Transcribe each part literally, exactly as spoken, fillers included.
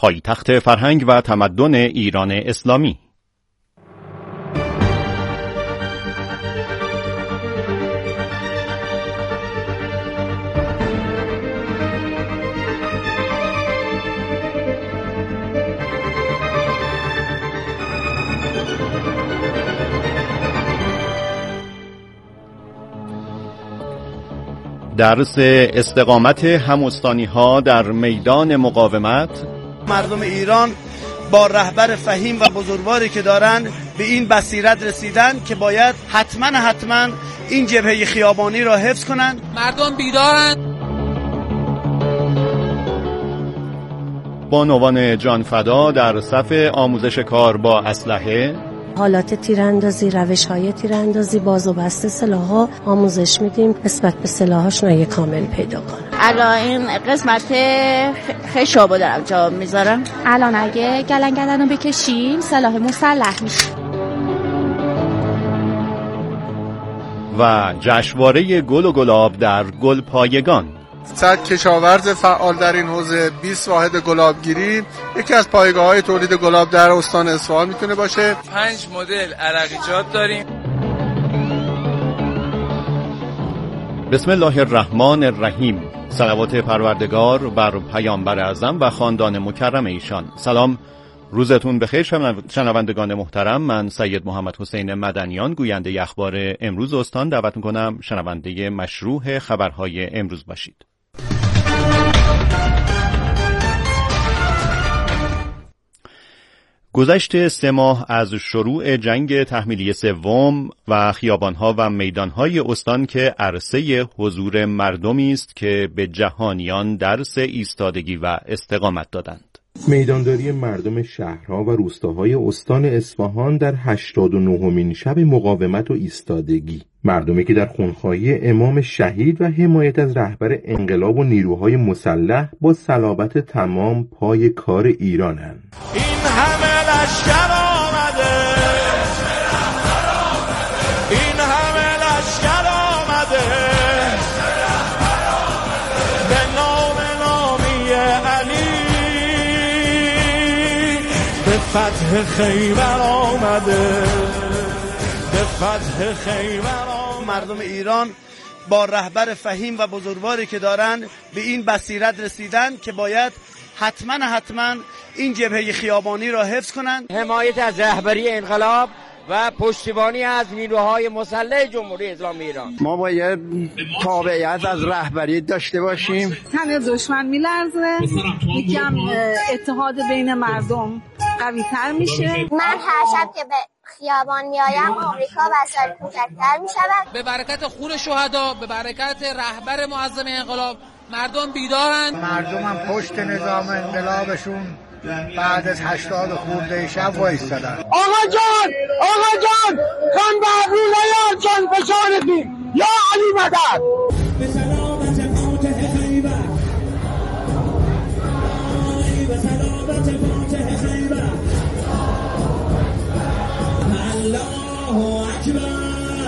پایتخت فرهنگ و تمدن ایران اسلامی. درس استقامت هم‌استانی‌ها در میدان مقاومت. مردم ایران با رهبر فهیم و بزرگواری که دارن به این بصیرت رسیدن که باید حتما حتما این جبهه خیابانی را حفظ کنن. مردم بیدارن. بانوان جانفدا در صف آموزش کار با اسلحه. حالات تیراندازی، روش‌های تیراندازی، باز و بسته سلاح‌ها آموزش میدیم نسبت به سلاح‌هاشون یک کامل پیدا کنن. الان این قسمت خشابو دارم جا میذارم. الان اگه گلن گلن رو بکشیم سلاح مسلح میشه. و جشنواره گل و گلاب در گلپایگان. صد کشاورز فعال در این حوزه، بیست واحد گلابگیری، یکی از پایگاه‌های تولید گلاب در استان اصفهان میتونه باشه. پنج مدل عرقیجات داریم. بسم الله الرحمن الرحیم. صلوات پروردگار بر پیامبر اعظم و خاندان مکرم ایشان. سلام، روزتون بخیر شنوندگان محترم. من سید محمد حسین مدنیان، گوینده اخبار امروز استان، دعوت میکنم شنونده مشروع خبرهای امروز باشید. گذشته سه ماه از شروع جنگ تحمیلی سوم و خیابانها و میدانهای استان که عرصه حضور مردمی است که به جهانیان درس ایستادگی و استقامت دادند. میدانداری مردم شهرها و روستاهای استان اصفهان در هشتاد و نهمین شب مقاومت و ایستادگی، مردمی که در خونخواهی امام شهید و حمایت از رهبر انقلاب و نیروهای مسلح با صلابت تمام پای کار ایرانند. این همه لشکر آمده، این همه لشکر آمده، به نام نامی علی به فتح خیبر آمده، به فتح خیبر آمده. مردم ایران با رهبر فهیم و بزرگواری که دارن به این بصیرت رسیدن که باید حتما حتما این جبهه خیابانی را حفظ کنن. حمایت از رهبری انقلاب و پشتیبانی از نیروهای مسلح جمهوری اسلامی ایران. ما باید تابعیت از رهبری داشته باشیم. تن دشمن میلرزه، یکم اتحاد بین مردم قوی تر میشه. من هر شب که به خیابان میایم آمریکا وسایل کوچکتر میشود. به برکت خون شهدا، به برکت رهبر معظم انقلاب مردم بیدارن. مردم هم پشت نظام انقلابشون بعد از هشتاد خورده شب وایستادن. آقا جان، آقا جان، خان بابو لیان جان بشارتیم یا علی مدد. به سلامت فاتح خیبر، به سلامت فاتح خیبر، الله اکبر.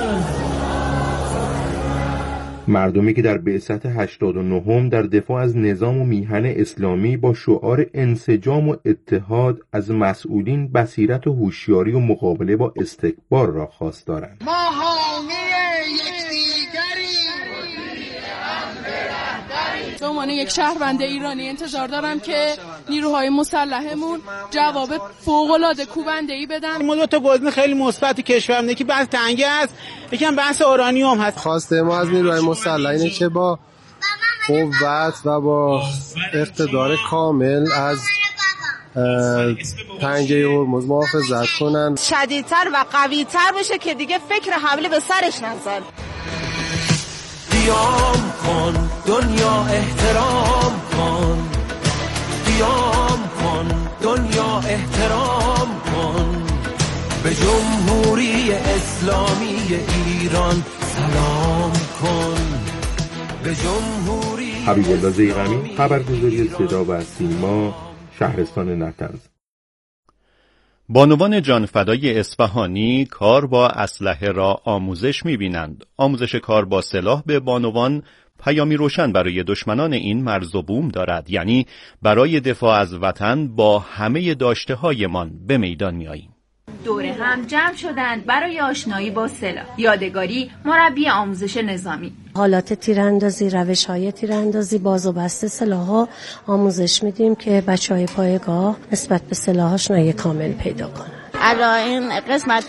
مردمی که در بعثت هشتاد و نهم در دفاع از نظام و میهن اسلامی با شعار انسجام و اتحاد از مسئولین بصیرت و هوشیاری و مقابله با استکبار را خواستارند. ما حامی یکدیگری، به عنوان یک شهروند ایرانی انتظار دارم که نیروهای مسلحمون جواب فوق‌العاده کوبنده‌ای بدن. ما دو تا گزینه خیلی مثبت کشورمونه که بحث تنگه است، یکم بحث اورانیوم هست. خواسته ما از نیروهای مسلح اینه که با قوت و با اقتدار کامل از تنگه هرمز محافظت کنن، شدیدتر و قوی‌تر بشه که دیگه فکر حمله به سرش نزن. قیام کن دنیا، احترام کن، قیام کن دنیا، احترام کن، به جمهوری اسلامی ایران سلام کن، به جمهوری. حبیب الله ضیغمی، خبرگزاری صدا و سیما، شهرستان نطنز. بانوان جانفدای اصفهانی کار با اسلحه را آموزش می‌بینند. آموزش کار با سلاح به بانوان پیامی روشن برای دشمنان این مرز و بوم دارد، یعنی برای دفاع از وطن با همه داشته‌هایمان به میدان می‌آییم. دوره هم جمع شدند برای آشنایی با سلاح. یادگاری مربی آموزش نظامی. حالات تیراندازی، روش‌های تیراندازی، باز و بست سلاح‌ها آموزش میدیم که بچه‌های پایگاه نسبت به سلاح آشنایی کامل پیدا کنن. الان این قسمت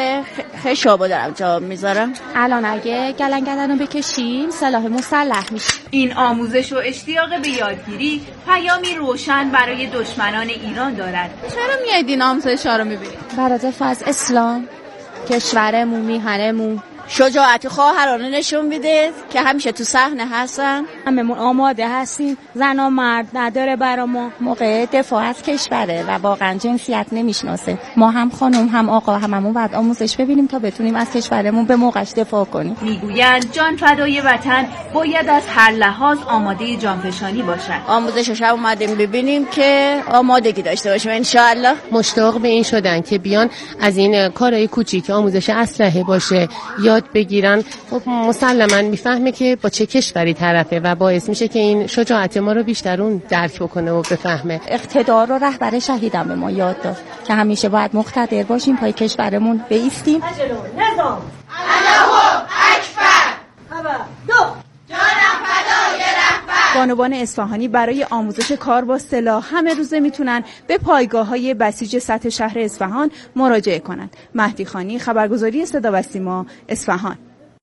خشابو دارم جا میذارم. الان اگه گلن گلن رو بکشیم سلاح مسلح میشه. این آموزش و اشتیاق به یادگیری پیامی روشن برای دشمنان ایران دارد. چرا میاید این آموزش ها رو میبینید؟ برای دفاع از اسلام، کشورمون، میهنمون. شجاعت خواهرانه نشون میده که همیشه تو صحنه هستن. هممون آماده هستیم. زن و مرد نداره برا ما. موقع دفاع از کشوره و واقعا جنسیت نمیشناسه. ما هم خانم هم آقا هممون باید آموزش ببینیم تا بتونیم از کشورمون به موقعش دفاع کنیم. میگویند جان فدای وطن باید از هر لحاظ آماده جانفشانی باشد. آموزشش هم اومدیم ببینیم که آمادگی داشته باشیم ان شاء الله. مشتاق به این شدن که بیان از این کارهای کوچیک آموزش اسلحه باشه یاد بگیرن. خب مسلماً میفهمه که با چه کشوری طرفه و باعث میشه که این شجاعت ما رو بیشتر اون درک بکنه و بفهمه. اقتدار رو رهبر شهیدم به ما یاد داد که همیشه باید مقتدر باشیم، پای کشورمون بایستیم. نظام الله اکبر. خبر دو جانم فدای رهبر. بانوان اصفهانی برای آموزش کار با سلاح همه روزه میتونن به پایگاه‌های بسیج سطح شهر اصفهان مراجعه کنند. مهدی خانی، خبرگزاری صدا و سیما، اصفهان.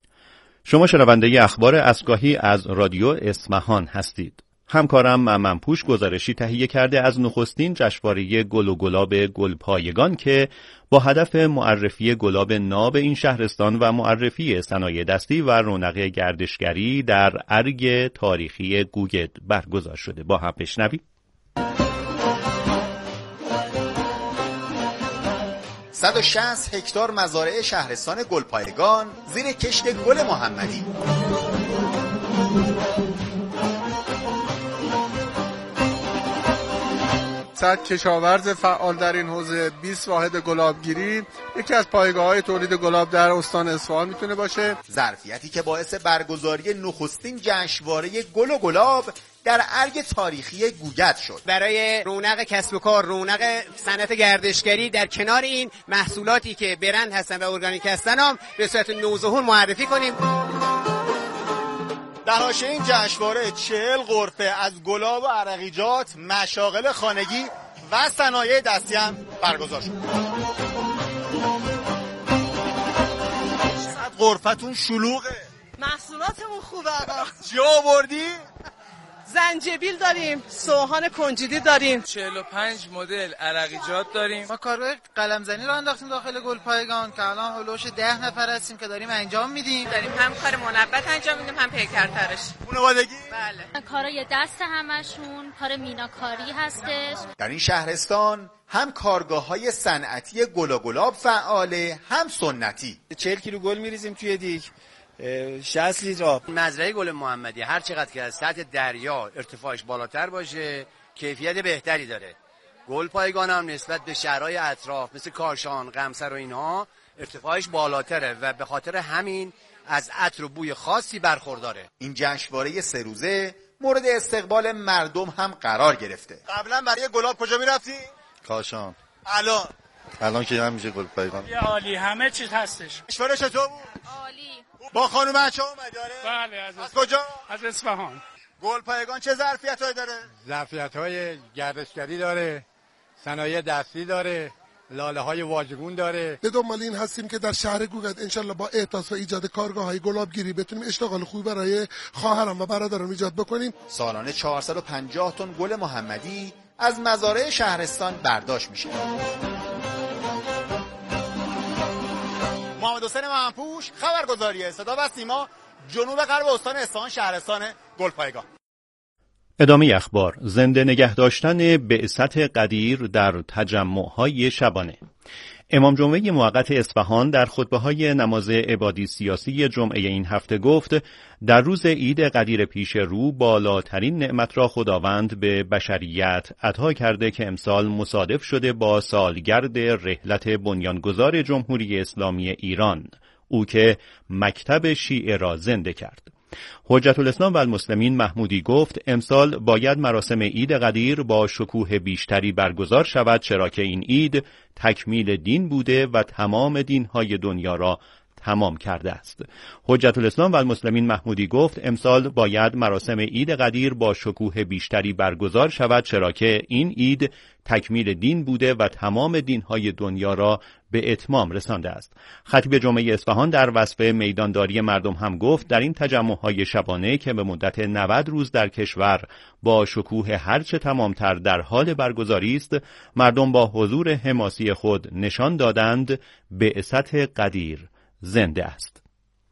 شما شنونده اخبار اسگاهی از رادیو اصفهان هستید. همکارم ممنپوش گزارشی تهیه کرده از نخستین جشنواره گل و گلاب گلپایگان که با هدف معرفی گلاب ناب این شهرستان و معرفی صنایع دستی و رونق گردشگری در ارگ تاریخی گوگد برگزار شده. با هم بشنویم. صد و شصت هکتار مزارع شهرستان گلپایگان زیر کشت گل محمدی. صد کشاورز فعال در این حوزه، بیست واحد گلابگیری یکی از پایگاه‌های تولید گلاب در استان اصفهان میتونه باشه. ظرفیتی که باعث برگزاری نخستین جشنواره گل و گلاب در ارگ تاریخی گوگد شد. برای رونق کسب و کار، رونق صنعت گردشگری در کنار این محصولاتی که برند هستن و ارگانیک هستن هم به صورت نوظهور معرفی کنیم. در حاشیه این جشنواره چهل غرفه از گلاب و عرقیجات، مشاغل خانگی و صنایع دستی هم برگزار شد. صد غرفتون شلوغه. محصولاتمون خوبه آقا. چی آوردی؟ زنجبیل داریم، سوهان کنجدی داریم، چهل و پنج مدل عرقیجات داریم. ما کارگاه قلمزنی رو انداختیم داخل گلپایگان که الان هولوش ده نفر هستیم که داریم انجام میدیم. داریم هم کار منبت انجام میدیم هم پیکرترش. خانوادگی؟ بله. کارای دست همشون، کار میناکاری هستش. در این شهرستان هم کارگاه‌های صنعتی گل و گلاب فعاله، هم سنتی. چهل کیلو گل میریزیم توی دیگ. شصت لیتر آب. مزرعه گل محمدی هر چقدر که از سطح دریا ارتفاعش بالاتر باشه کیفیت بهتری داره. گلپایگان هم نسبت به شهرهای اطراف مثل کاشان، قمصر و اینها ارتفاعش بالاتره و به خاطر همین از عطر و بوی خاصی برخورداره. این جشنواره سه روزه مورد استقبال مردم هم قرار گرفته. قبلا برای گلاب کجا میرفتی؟ کاشان. الان الان که همیشه گلپایگان. یه عالی، همه چیز هستش. جشنواره چطور بود؟ عالی. با خانم بچه‌ها اومدی؟ بله. از, از کجا؟ از اصفهان. گلپایگان چه ظرفیتایی داره؟ ظرفیت‌های گردشگری داره، صنایع دستی داره، لاله‌های واژگون داره. به دنبال این هستیم که در شهر گوگد انشالله با احداث و ایجاد کارگاه‌های گلابگیری بتونیم اشتغال خوبی برای خواهران و برادران ایجاد بکنیم. سالانه چهارصد و پنجاه تن گل محمدی از مزارع شهرستان برداشت میشه. محمد حسین ممنپوش، خبرگزاری صدا و سیما، جنوب غرب استان اصفهان، شهرستان گلپایگان. ادامه اخبار. زنده نگه داشتن بعثت قدیر در تجمع‌های شبانه. امام جمعه موقت اصفهان در خطبه‌های نماز عبادی سیاسی جمعه این هفته گفت در روز عید قدیر پیش رو بالاترین نعمت را خداوند به بشریت عطا کرده که امسال مصادف شده با سالگرد رحلت بنیانگذار جمهوری اسلامی ایران، او که مکتب شیعه را زنده کرد. حجت الاسلام و المسلمین محمودی گفت امسال باید مراسم عید قدیر با شکوه بیشتری برگزار شود، چرا که این عید تکمیل دین بوده و تمام دینهای دنیا را تمام کرده است. حجت الاسلام و المسلمین محمودی گفت امسال باید مراسم عید قدیر با شکوه بیشتری برگزار شود، چرا که این عید تکمیل دین بوده و تمام دینهای دنیا را به اتمام رسانده است. خطیب جمعه اصفهان در وصف میدانداری مردم هم گفت در این تجمع‌های شبانه که به مدت نود روز در کشور با شکوه هرچه تمامتر در حال برگزاری است، مردم با حضور حماسی خود نشان دادند بعثت قدیر زنده است.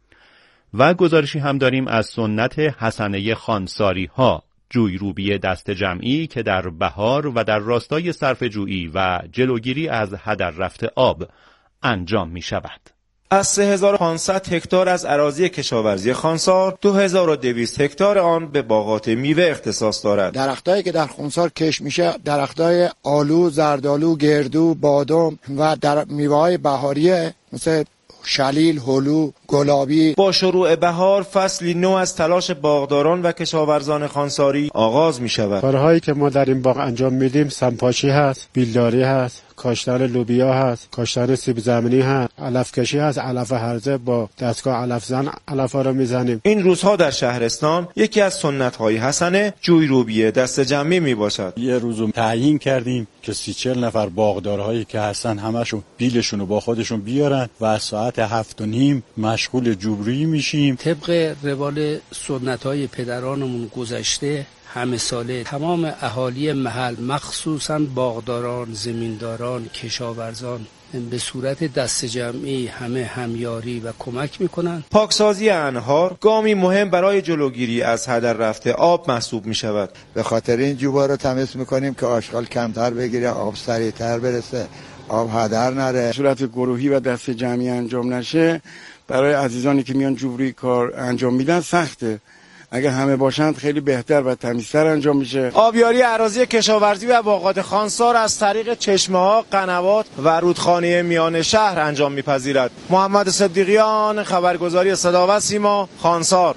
و گزارشی هم داریم از سنت حسنه خانساری ها، جویروبی دست جمعی که در بهار و در راستای صرفه‌جویی و جلوگیری از هدر رفت آب انجام می شود. از سه هزار و پانصد هکتار از اراضی کشاورزی خانسار دو هزار و دویست هکتار آن به باغات میوه اختصاص دارد. درختایی که در خانسار کشت میشه درختای آلو، زردآلو، گردو، بادام و در میوه‌های بهاریه مثل شلیل، هلو، گلابی. با شروع بهار فصلی نو از تلاش باغداران و کشاورزان خانساری آغاز می شود. کارهایی که ما در این باغ انجام میدیم سمپاشی هست، بیلداری هست، کاشتن لوبیا هست، کاشتن سیب زمینی هست، علف کشی هست، علف هرزه با دستگاه علف زن علفا رو میزنیم. این روزها در شهرستان یکی از سنت‌های حسنه جویروبی دست جمعی می باشد. یه روزو تعیین کردیم که سی چهل نفر باغدارهایی که هستن همشون بیلشون رو با خودشون بیارن و از ساعت هفت و نیم مشغول جویرویی میشیم. طبق روال سنت‌های پدرانمون گذشته همه ساله تمام اهالی محل مخصوصاً باغداران، زمینداران، کشاورزان به صورت دست جمعی همه همیاری و کمک میکنن. پاکسازی انهار گامی مهم برای جلوگیری از هدر رفت آب محسوب می شود. به خاطر این جوبا رو تمیز میکنیم که آشغال کمتر بگیره، آب سریعتر برسه، آب هدر نره. صورت گروهی و دست جمعی انجام نشه برای عزیزانی که میان جویرویی کار انجام میدن سخته. اگه همه باشند خیلی بهتر و تمیزتر انجام میشه. آبیاری اراضی کشاورزی و باغات خانسار از طریق چشمه‌ها، قنوات و رودخانه میان شهر انجام میپذیرد. محمد صدیقیان، خبرگزاری صدا و سیما، خانسار.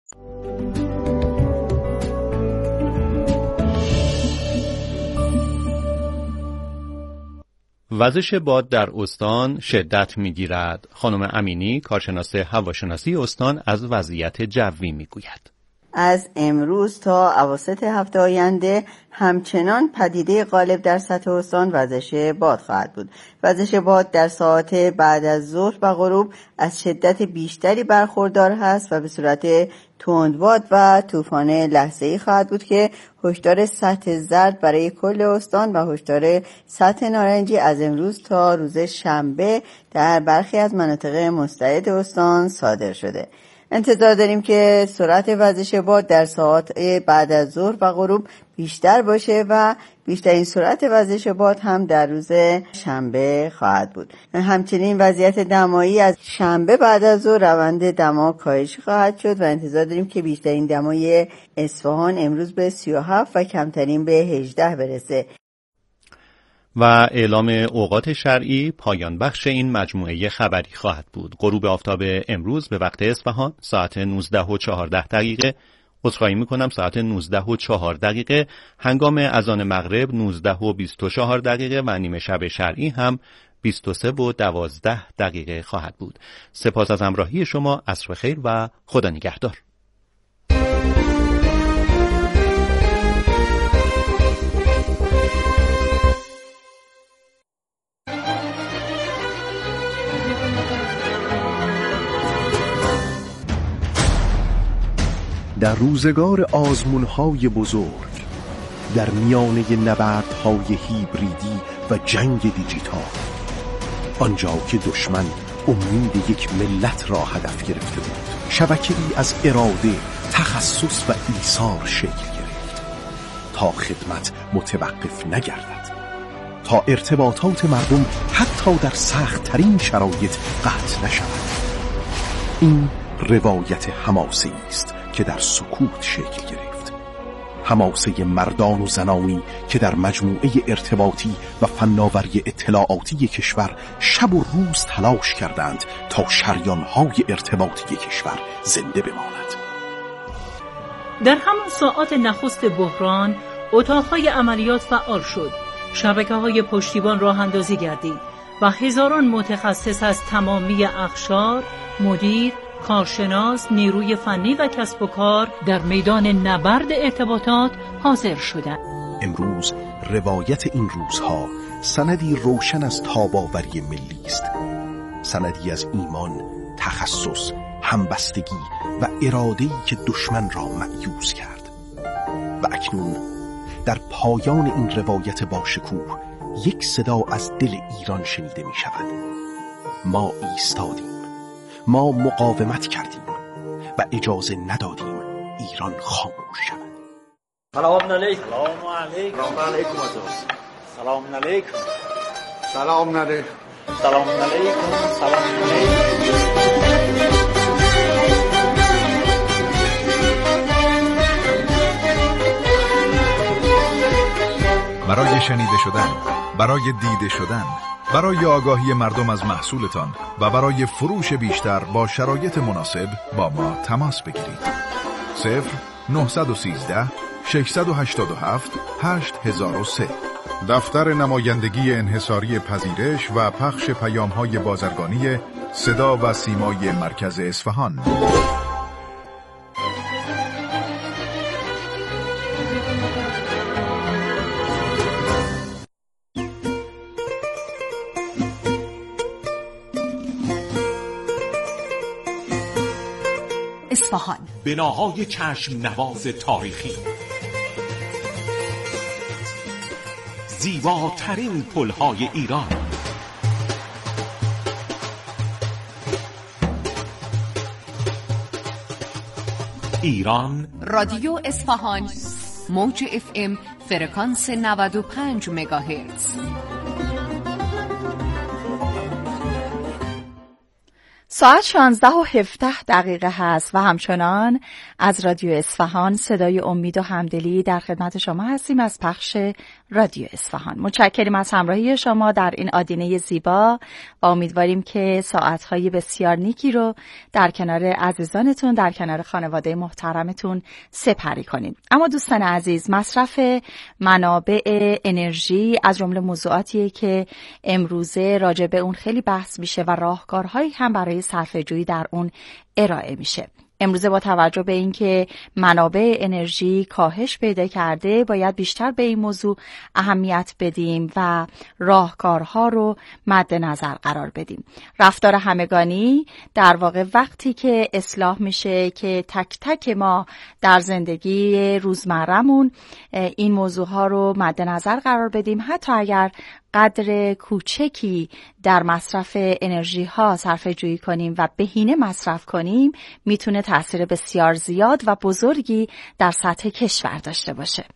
وزش باد در استان شدت می‌گیرد. خانم امینی، کارشناس هواشناسی استان، از وضعیت جوی میگوید. از امروز تا اواسط هفته آینده همچنان پدیده غالب در سطح استان وزش باد خواهد بود. وزش باد در ساعات بعد از ظهر و غروب از شدت بیشتری برخوردار هست و به صورت تندباد و طوفان لحظه‌ای خواهد بود که هشدار سطح زرد برای کل استان و هشدار سطح نارنجی از امروز تا روز شنبه در برخی از مناطق مستعد استان صادر شده. انتظار داریم که سرعت وزش باد در ساعات بعد از ظهر و غروب بیشتر باشه و بیشترین سرعت وزش باد هم در روز شنبه خواهد بود. همچنین وضعیت دمایی از شنبه بعد از ظهر روند دما کاهش خواهد شد و انتظار داریم که بیشترین دمای اصفهان امروز به سی و هفت و کمترین به هجده برسه. و اعلام اوقات شرعی پایان بخش این مجموعه خبری خواهد بود. غروب آفتاب امروز به وقت اصفهان ساعت نوزده و چهارده دقیقه، عذرخواهی میکنم ساعت نوزده و چهار دقیقه، هنگام اذان مغرب نوزده و بیست و چهار دقیقه و نیمه شب شرعی هم بیست و سه و دوازده دقیقه خواهد بود. سپاس از همراهی شما، عصر خیر و خدا نگهدار. در روزگار آزمون‌های بزرگ، در میانه نبردهای هیبریدی و جنگ دیجیتال، آنجا که دشمن امید یک ملت را هدف گرفته بود، شبکه‌ای از اراده، تخصص و ایثار شکل گرفت تا خدمت متوقف نگردد، تا ارتباطات مردم حتی در سخت‌ترین شرایط قطع نشود. این روایت حماسه‌ای است که در سکوت شکل گرفت، حماسه مردان و زنانی که در مجموعه ارتباطی و فناوری اطلاعاتی کشور شب و روز تلاش کردند تا شریان‌های ارتباطی کشور زنده بماند. در همان ساعات نخست بحران اتاقهای عملیات فعال شد، شبکه‌های پشتیبان راه اندازی گردید و هزاران متخصص از تمامی اقشار، مدیر، کارشناس، نیروی فنی و کسب و کار در میدان نبرد ارتباطات حاضر شدند. امروز روایت این روزها سندی روشن از تاب‌آوری ملی است، سندی از ایمان، تخصص، همبستگی و اراده‌ای که دشمن را مأیوس کرد. و اکنون در پایان این روایت باشکوه یک صدا از دل ایران شنیده می شود. ما ایستادیم، ما مقاومت کردیم و اجازه ندادیم ایران خاموش شود. سلام علیکم. سلام علیکم. سلام علیکم. سلام علیکم. سلام علیکم. سلام علیکم. سلام علیکم. برای شنیده شدن، برای دیده شدن، برای آگاهی مردم از محصولتان و برای فروش بیشتر با شرایط مناسب با ما تماس بگیرید. صفر نه یک سه شش هشت هفت هشت هزار و سه. دفتر نمایندگی انحصاری پذیرش و پخش پیام‌های بازرگانی صدا و سیمای مرکز اصفهان. اصفهان، بناهای چشم نواز تاریخی، زیباترین پلهای ایران، ایران. رادیو اصفهان، موج اف ام فرکانس نود و پنج مگاهرتز. ساعت شانزده و هفده دقیقه هست و همچنان از رادیو اصفهان صدای امید و همدلی در خدمت شما هستیم از پخش رادیو اصفهان. متشکریم از همراهی شما در این آدینه زیبا و امیدواریم که ساعتهای بسیار نیکی رو در کنار عزیزانتون، در کنار خانواده محترمتون سپری کنید. اما دوستان عزیز، مصرف منابع انرژی از جمله موضوعاتیه که امروزه راجع به اون خیلی بحث میشه و راهکارهایی هم برای صرفه‌جویی در اون ارائه میشه. امروزه با توجه به اینکه منابع انرژی کاهش پیدا کرده، باید بیشتر به این موضوع اهمیت بدیم و راهکارها رو مد نظر قرار بدیم. رفتار همگانی در واقع وقتی که اصلاح میشه که تک تک ما در زندگی روزمرمون این موضوعها رو مد نظر قرار بدیم، حتی اگر قدر کوچکی در مصرف انرژی ها صرفه جویی کنیم و بهینه مصرف کنیم، میتونه تأثیر بسیار زیاد و بزرگی در سطح کشور داشته باشه.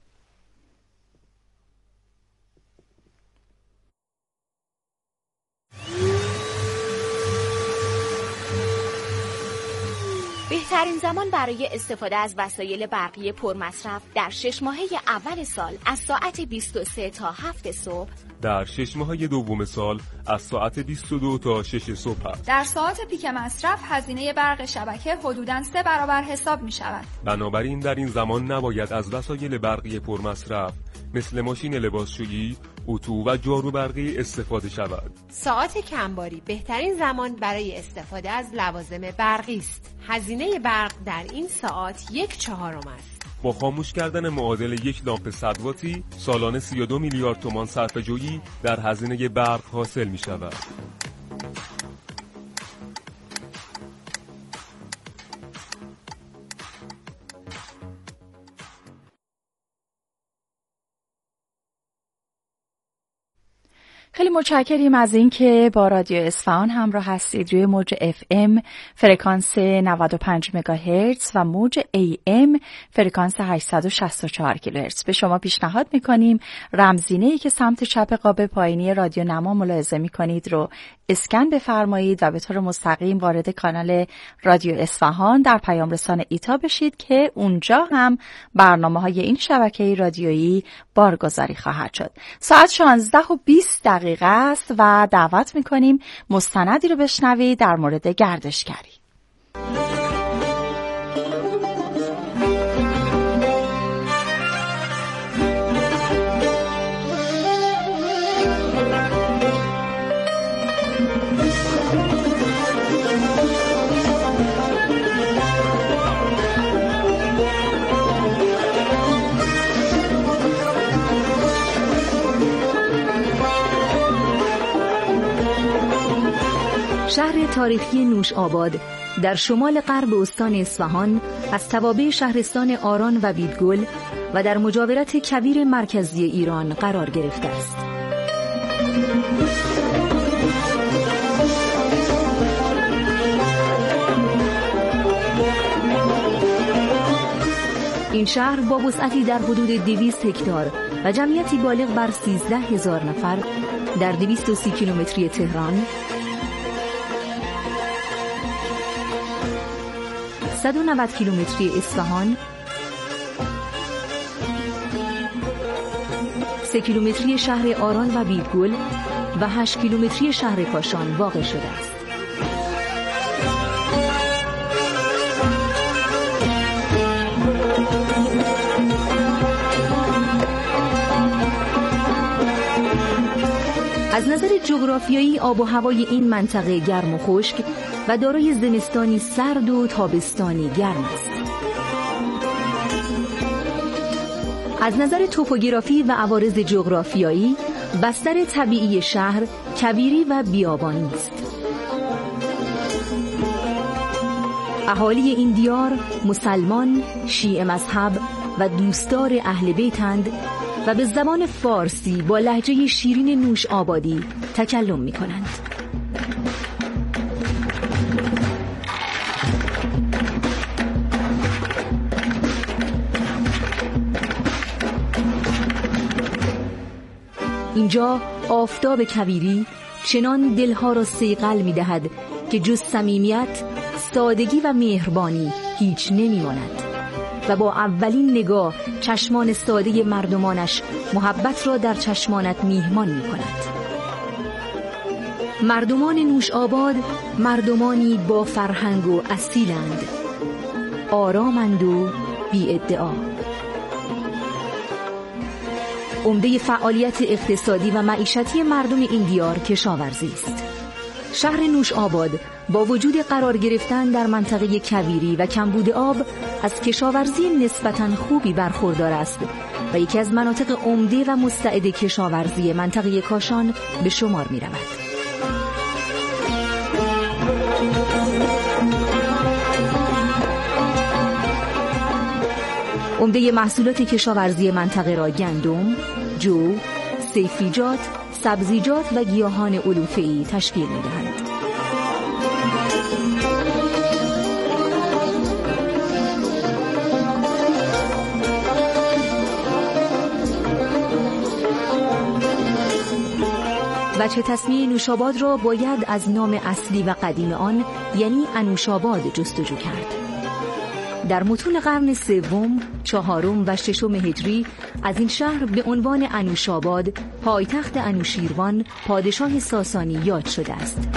بهترین زمان برای استفاده از وسایل برقی پرمصرف در شش ماهه اول سال از ساعت بیست و سه تا هفت صبح، در شش ماهه دوم سال از ساعت بیست و دو تا شش صبح است. در ساعات پیک مصرف هزینه برق شبکه حدوداً سه برابر حساب می شود. بنابراین در این زمان نباید از وسایل برقی پرمصرف مثل ماشین لباسشویی، اتو و جارو برقی استفاده شود. ساعات کمباری بهترین زمان برای استفاده از لوازم برقی است. هزینه برق در این ساعت یک چهارم است. با خاموش کردن معادل یک لامپ صد واتی سالانه سی و دو میلیارد تومان صرفه‌جویی در هزینه برق حاصل می شود. خیلی متشکریم از اینکه با رادیو اصفهان همراه هستید. روی موج اف ام فرکانس نود و پنج مگاهرتز و موج ای ام فرکانس هشتصد و شصت و چهار کیلوهرتز به شما پیشنهاد میکنیم رمزینه‌ای که سمت چپ قاب پایینی رادیو نما ملاحظه میکنید رو اسکن بفرمایید و به طور مستقیم وارد کانال رادیو اصفهان در پیام رسان ایتا بشید که اونجا هم برنامه‌های این شبکه رادیویی بارگذاری خواهد شد. ساعت شانزده و بیست دقیقه است و دعوت میکنیم مستندی رو بشنوید در مورد گردشگری. شهر تاریخی نوشاباد در شمال غرب استان اصفهان از توابع شهرستان آران و بیدگل و در مجاورت کویر مرکزی ایران قرار گرفته است. این شهر با وسعتی در حدود دویست هکتار و جمعیتی بالغ بر سیزده هزار نفر در دویست و سی کیلومتری تهران، صد و نود کیلومتری اصفهان، سه کیلومتری شهر آران و بیدگل و هشت کیلومتری شهر کاشان واقع شده است. از نظر جغرافیایی آب و هوای این منطقه گرم و خشک و دارای زمستانی سرد و تابستانی گرم است. از نظر توپوگرافی و عوارض جغرافیایی بستر طبیعی شهر کویری و بیابانی است. اهالی این دیار مسلمان، شیعه مذهب و دوستدار اهل بیتند و به زبان فارسی با لهجه شیرین نوش آبادی تکلم می کنند. اینجا آفتاب کویری چنان دلها را صیقل می دهد که جز صمیمیت، سادگی و مهربانی هیچ نمی ماند و با اولین نگاه چشمان ساده مردمانش محبت را در چشمانت میهمان می کند. مردمان نوشاباد مردمانی با فرهنگ و اصیلند، آرامند و بی ادعا. عمده فعالیت اقتصادی و معیشتی مردم این دیار کشاورزی است. شهر نوشاباد با وجود قرار گرفتن در منطقه کویری و کمبود آب از کشاورزی نسبتاً خوبی برخوردار است و یکی از مناطق عمده و مستعد کشاورزی منطقه کاشان به شمار می رود. عمده محصولات کشاورزی منطقه را گندم، جو، سیفیجات، سبزیجات و گیاهان علوفه‌ای تشکیل می دهند. وجه تسمیه نوشاباد را باید از نام اصلی و قدیم آن یعنی انوشاباد جستجو کرد. در متون قرن سوم، چهارم و ششم هجری از این شهر به عنوان انوشاباد پایتخت انوشیروان پادشاه ساسانی یاد شده است.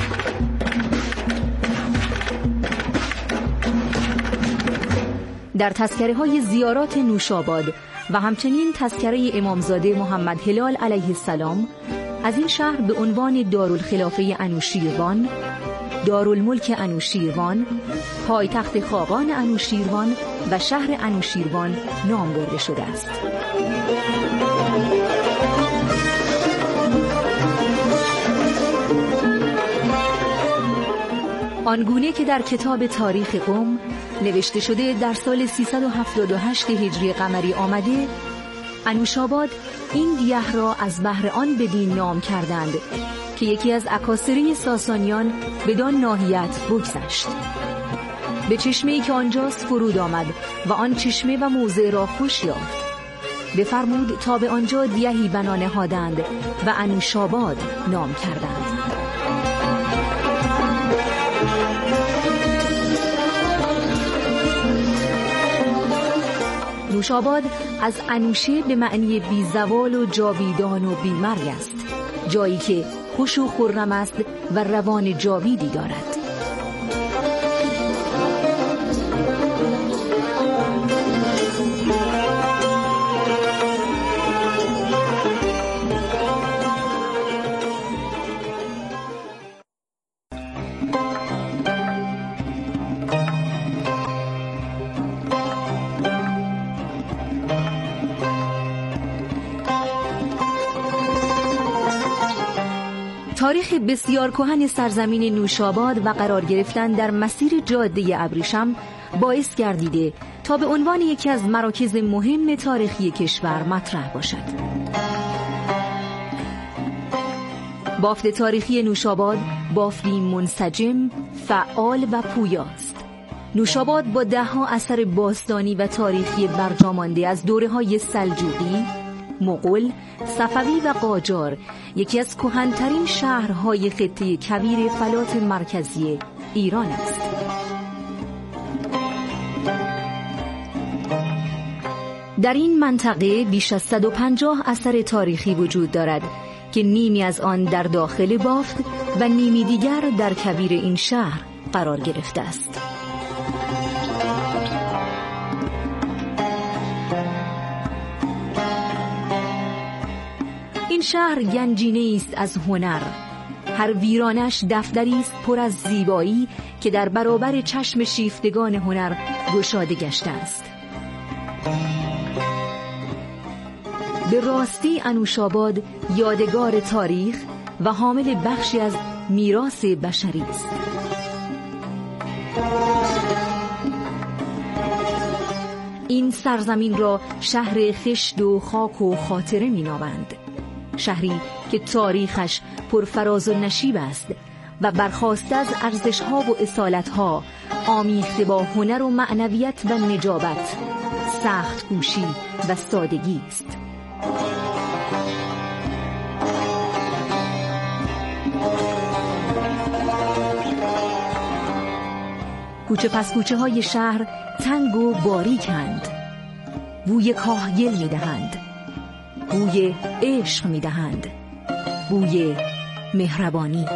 در تذکره‌های زیارات نوشاباد و همچنین تذکره امامزاده محمد هلال علیه السلام از این شهر به عنوان دارالخلافه انوشیروان، دارالملک انوشیروان، پایتخت خاقان انوشیروان و شهر انوشیروان نام برده شده است. آنگونه که در کتاب تاریخ قم نوشته شده در سال سیصد و هفتاد و هشت هجری قمری آمده، انوشاباد این دیه را از بحر آن بدین نام کردند که یکی از اکاسره ساسانیان بدان ناحیت بگذشت. به چشمه‌ای که آنجاست فرود آمد و آن چشمه و موضع را خوش یافت. بفرمود تا به آنجا دیهی بنا نهادند و انوشاباد نام کردند. نوشاباد از انوشه به معنی بی زوال و جاویدان و بی مرگ است، جایی که خوش و خرم است و روان جاویدی دارد. تاریخ بسیار کهن سرزمین نوشاباد و قرار گرفتن در مسیر جاده ابریشم باعث گردیده تا به عنوان یکی از مراکز مهم تاریخی کشور مطرح باشد. بافت تاریخی نوشاباد بافتی منسجم، فعال و پویاست. نوشاباد با دهها اثر باستانی و تاریخی برجامانده از دوره‌های سلجوقی، مغول، صفوی و قاجار یکی از کهن‌ترین شهرهای خطه کبیر فلات مرکزی ایران است. در این منطقه بیش از صد و پنجاه اثر تاریخی وجود دارد که نیمی از آن در داخل بافت و نیمی دیگر در کبیر این شهر قرار گرفته است. این شهر گنجینه‌ای است از هنر. هر ویرانش دفتری است پر از زیبایی که در برابر چشم شیفتگان هنر گشاده گشته است. به راستی انوشاباد یادگار تاریخ و حامل بخشی از میراث بشری است. این سرزمین را شهر خشت و خاک و خاطره می‌نامند. شهری که تاریخش پرفراز و نشیب است و برخاسته از ارزش‌ها و اصالت‌ها، آمیخته با هنر و معنویت و نجابت، سخت کوشی و سادگی است. کوچه پس کوچه های شهر تنگ و باریکند. بوی کاهگل می دهند، بوی عشق می دهند، بوی مهربانی.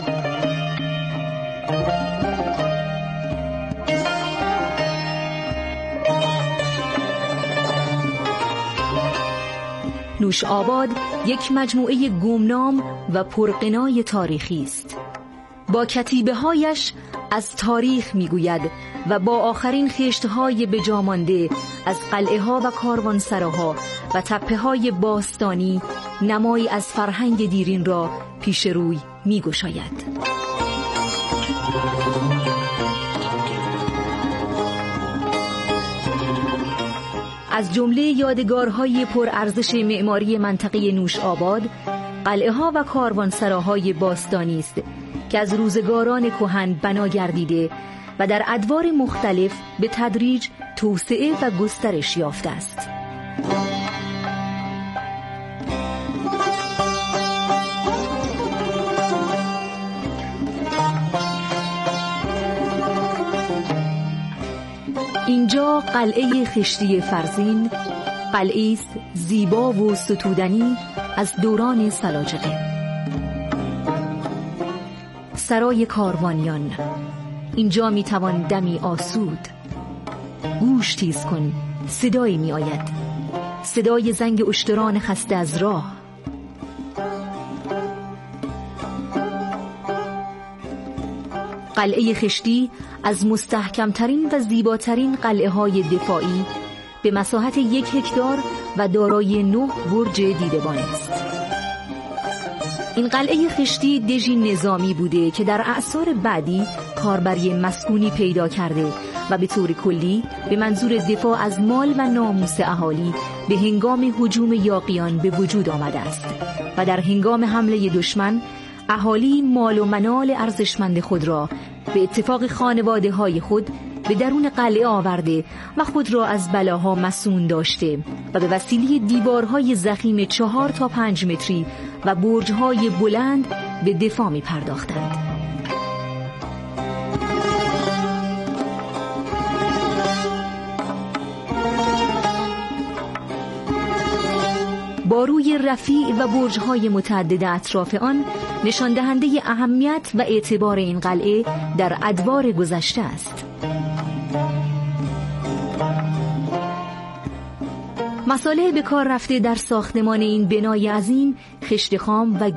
نوشاباد یک مجموعه گمنام و پرغنای تاریخی است. با کتیبه هایش از تاریخ میگوید و با آخرین خشت‌های بجامانده از قلعه ها و کاروانسراها و تپه های باستانی نمایی از فرهنگ دیرین را پیش روی میگشاید. از جمله یادگارهای پرارزش معماری منطقه نوشاباد قلعه ها و کاروانسراهای باستانی است که از روزگاران کهن بنا گردیده و در ادوار مختلف به تدریج توسعه و گسترش یافته است. اینجا قلعه خشتی فرزین، قلعه است زیبا و ستودنی از دوران سلاجقه. سرای کاروانیان، اینجا میتوان دمی آسود. گوش تیز کن، صدایی می آید، صدای زنگ اشتران خسته از راه. قلعه خشتی از مستحکمترین و زیباترین قلعه های دفاعی به مساحت یک هکتار و دارای نه برج دیدبان است. این قلعه خشتی دژی نظامی بوده که در اعصار بعدی کاربری مسکونی پیدا کرده و به طور کلی به منظور دفاع از مال و ناموس اهالی به هنگام هجوم یاغیان به وجود آمده است و در هنگام حمله دشمن اهالی مال و منال ارزشمند خود را به اتفاق خانواده های خود به درون قلعه آورده و خود را از بلاها مصون داشته و به وسیله دیوارهای ضخیم چهار تا پنج متری و برج‌های بلند به دفاع می پرداختند. باروی رفیع و برج‌های متعدد اطراف آن نشان دهنده اهمیت و اعتبار این قلعه در ادوار گذشته است. مصالح به کار رفته در ساختمان این بنای عظیم خشت خام و